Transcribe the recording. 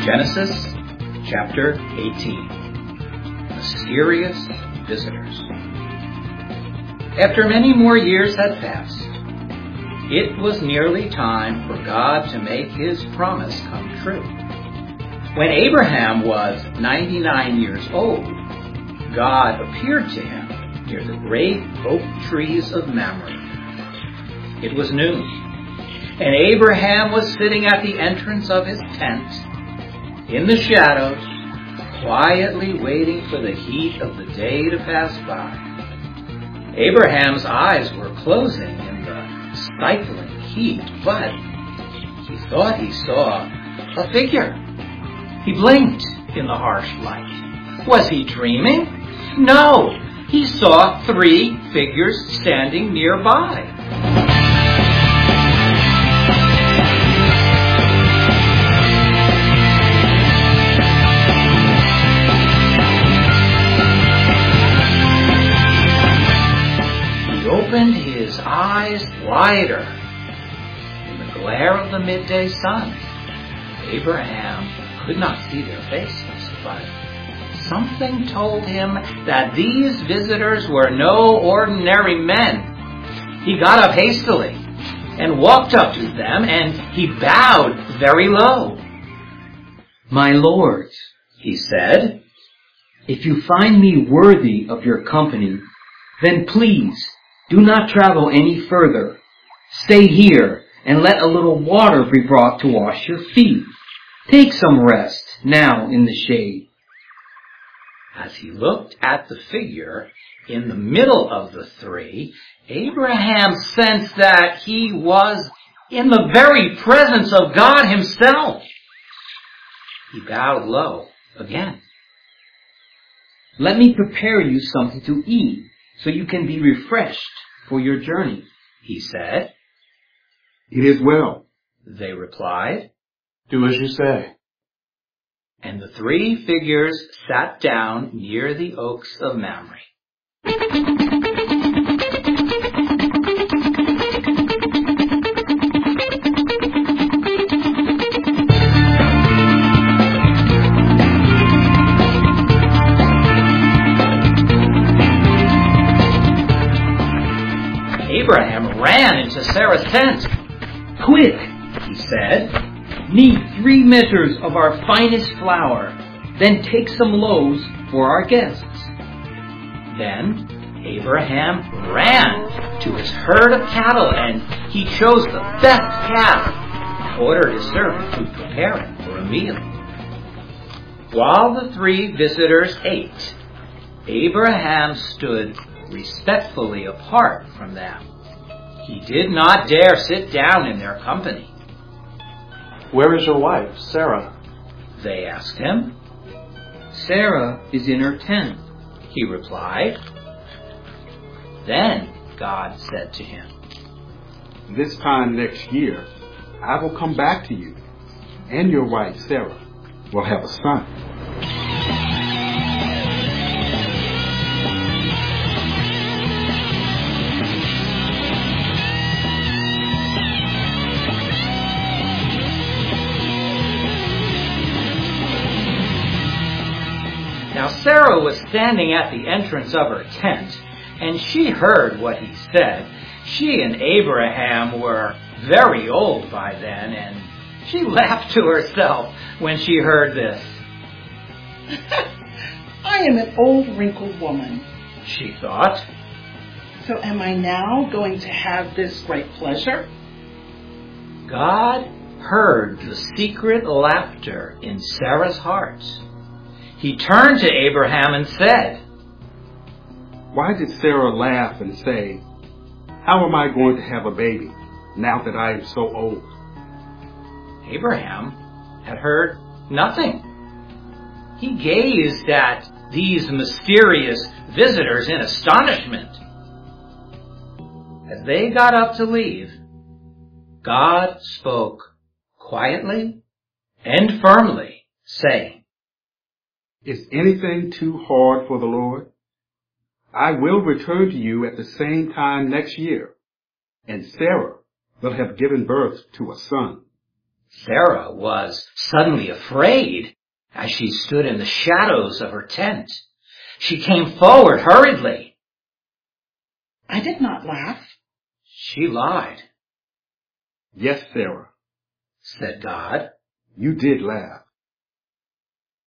Genesis chapter 18. Mysterious Visitors. After many more years had passed, it was nearly time for God to make His promise come true. When Abraham was 99 years old, God appeared to him near the great oak trees of Mamre. It was noon, and Abraham was sitting at the entrance of his tent, in the shadows, quietly waiting for the heat of the day to pass by. Abraham's eyes were closing in the stifling heat, but he thought he saw a figure. He blinked in the harsh light. Was he dreaming? No, he saw 3 figures standing nearby. Opened his eyes wider in the glare of the midday sun. Abraham could not see their faces, but something told him that these visitors were no ordinary men. He got up hastily and walked up to them, and he bowed very low. "My lords," he said, "if you find me worthy of your company, then please do not travel any further. Stay here and let a little water be brought to wash your feet. Take some rest now in the shade." As he looked at the figure in the middle of the 3, Abraham sensed that he was in the very presence of God Himself. He bowed low again. "Let me prepare you something to eat, so you can be refreshed for your journey," he said. "It is well," they replied. "Do as you say." And the 3 figures sat down near the oaks of Mamre. Abraham ran into Sarah's tent. "Quick," he said, "knead 3 measures of our finest flour, then take some loaves for our guests." Then Abraham ran to his herd of cattle, and he chose the best calf and ordered his servant to prepare it for a meal. While the 3 visitors ate, Abraham stood respectfully apart from them. He did not dare sit down in their company. "Where is your wife, Sarah?" they asked him. "Sarah is in her tent," he replied. Then God said to him, "This time next year, I will come back to you, and your wife, Sarah, will have a son." Now Sarah was standing at the entrance of her tent, and she heard what he said. She and Abraham were very old by then, and she laughed to herself when she heard this. "I am an old wrinkled woman," she thought. "So am I now going to have this great pleasure?" God heard the secret laughter in Sarah's heart. He turned to Abraham and said, Why did Sarah laugh and say, "How am I going to have a baby now that I am so old?" Abraham had heard nothing. He gazed at these mysterious visitors in astonishment. As they got up to leave, God spoke quietly and firmly, saying, "Is anything too hard for the Lord? I will return to you at the same time next year, and Sarah will have given birth to a son. Sarah was suddenly afraid as she stood in the shadows of her tent. She came forward hurriedly. I did not laugh. She lied, Yes, Sarah, said God. you did laugh.